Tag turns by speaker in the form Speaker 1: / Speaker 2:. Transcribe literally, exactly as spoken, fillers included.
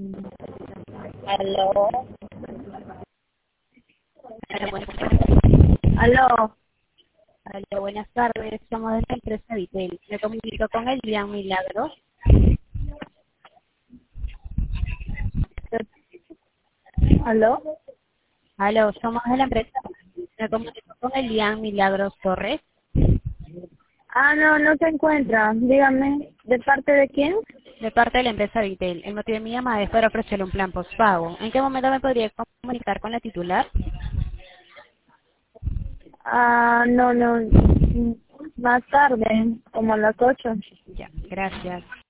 Speaker 1: Aló,
Speaker 2: Hola, buenas,
Speaker 1: aló.
Speaker 2: hola, buenas tardes. Somos de la empresa Vitel. Me comunico con el Gran Milagro.
Speaker 1: ¿Aló?
Speaker 2: Aló, somos de la empresa. Me comunico con el Gran Milagros Torres,
Speaker 1: Ah, no, no se encuentra. Dígame, ¿de parte de quién?
Speaker 2: de parte de la empresa Vitel. El motivo de mi llamada es para ofrecerle un plan postpago. ¿En qué momento me podría comunicar con la titular?
Speaker 1: Ah, no, no. Más tarde, como a las ocho.
Speaker 2: Ya, gracias.